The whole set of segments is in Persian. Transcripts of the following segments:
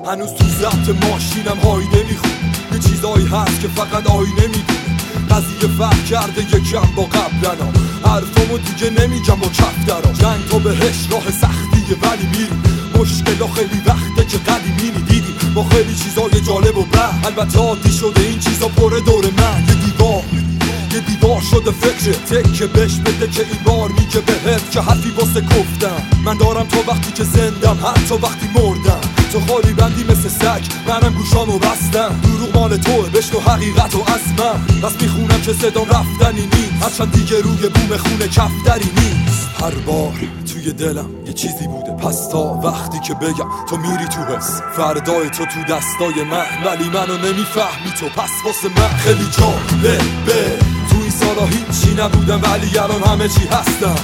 هنوز تو ضبط ماشینم هایده میخونه، یه چیزایی هست که فقط آینه میدونه. قضیه فرق کرده یکم با قبلنا، حرفامو دیگه نمیگم با کف درا. جنگ تا بهش راه سختیه ولی میریم، مشکلا خیلی وقته که قدیمی دیدیم. با خیلی چیزای جالب و بد، البته عادی شده این چیزا پره دور من. یه دیوار شده فکر تکه بهش بده که این بار میگه بهت که حرفی واسه گفتم. من دارم تا وقتی که زندم، حتی وقتی مردم. تو خالی بندی مثل سگ، منم گوشامو بستم. دروغ مال توه، بشنو حقیقت و از من. بس میخونم که صدام رفتنی نیست، هرچند دیگه روی بوم خونه کفتری نیست. هر بار توی دلم یه چیزی بوده، پس تا وقتی که بگم تو میری تو حس. فردای تو دستای من، ولی منو نمیفهمی تو، پس واسه من خیلی جالبه. تو این سالا هیچی نبودم ولی الان همه چی هستم.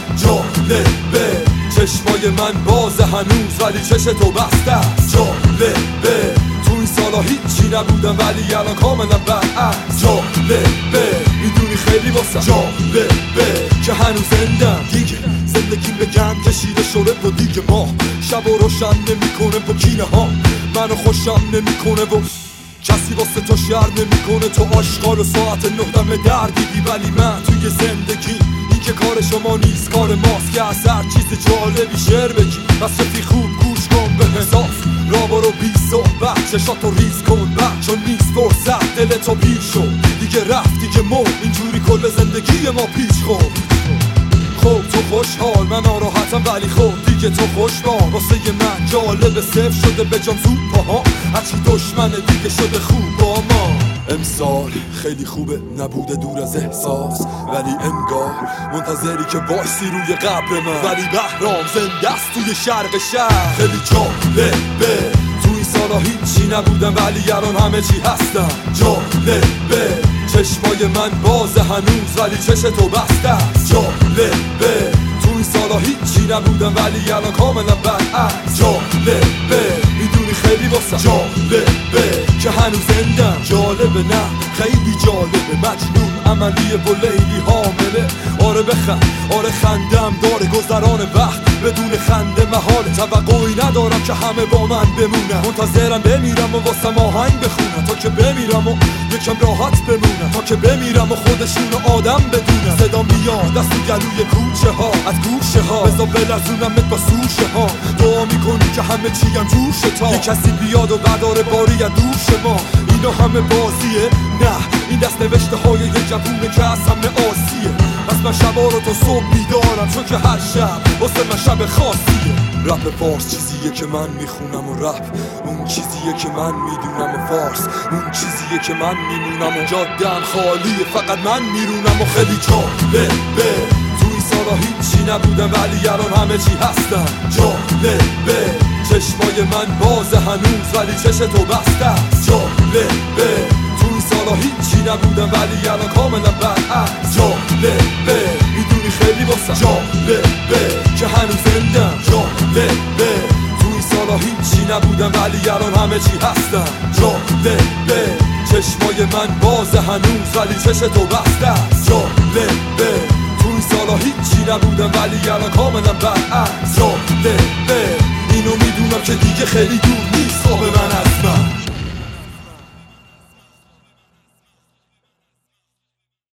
جالبه چشمای من باز هنوز ولی چش تو بسته است. جالبه تو این سالا هیچی نبودم ولی الان کاملا برعکس. جالبه میدونی خیلی واسه جالبه که هنوز زندم. دیگه زندگیم به گند کشیده شده و دیگه ما شب و روشن نمیکنه با کینه ها. منو خوشم نمیکنه و کسی واسه تو شر نمیکنه. تو آشغال و ساعت 9 دم دردیدی، ولی من توی زندگی این که کار شما نیست کار ماست که از هر چیز جالبی شعر بگی. پس رفی خوب گوش کن به حساس، را برو بی صحبت چشاتو ریز کن بد، چون نیست فرصت دلتو پیر شد. دیگه رفت دیگه مرد، اینجوری کل زندگی ما پیش خورد. خب تو خوشحال من ناراحتم ولی خب دیگه تو خوشبال. واسه من جالب صفر شده به جام زود پاها، هرچی دشمنه دیگه شده خوب با ما. امسال خیلی خوبه نبوده دور از احساس، ولی انگار منتظری که وایسی روی قبر من. ولی بهرام زنده است توی شرق شهر. خیلی جالبه تو این سالا هیچی نبودم ولی الان همه چی هستم. جالبه چشمای من باز هنوز ولی چش تو بسته است. جالبه تو این سالا هیچی نبودم ولی الان کاملا برعکس. جالبه میدونی خیلی واسه جالبه که هنوز زندم. جالبه نه خیلی جالبه، مجنون عملیه و لیلی حامله. آره بخند آره خندم داره گذران وقت، بدون خنده محاله. توقعی ندارم که همه با من بمونن، منتظرم بمیرم و واسم آهنگ بخونن. تا که بمیرم و یکم راحت بمونم، تا که بمیرم و خودشون آدم بدونم. صدا میاد از تو گلوی کوچه ها، از گوشه ها بزا بلرزونمت با سوشه ها. دعا میکنی که همه چی هم توشه تا یه کسی بیاد و بداره باری از دوش ما. اینا همه بازیه؟ نه این دست نوشته های یه جوونه که از همه آسیه. پس من شبا رو تا صبح بیدارم، چون که هر شب واسه من شب خاصیه. رپ فارس چیزیه که من میخونم و رپ اون چیزیه که من میدونم و فارس اون چیزیه که من میمونم و جاده‌ام خالیه فقط من میرونم. و خیلی جالبه تو این سالا هیچی نبودم ولی الان همه چی هستم. جالبه چشمای من باز هنوز ولی چش تو بسته است. جالبه تو این سالا هیچی نبودم ولی الان کاملا برعکس. جالبه میدونی خیلی واسه جالبه که هنوز زندم. جالبه تو این سالا هیچی نبودم ولی الان همه چی هستم. جالبه چشمای من باز هنوز ولی چش تو بسته است. جالبه تو این سالا هیچی نبودم ولی الان کاملا برعکس. جالبه اینو میدونم که دیگه خیلی دور نیست خواب من از من.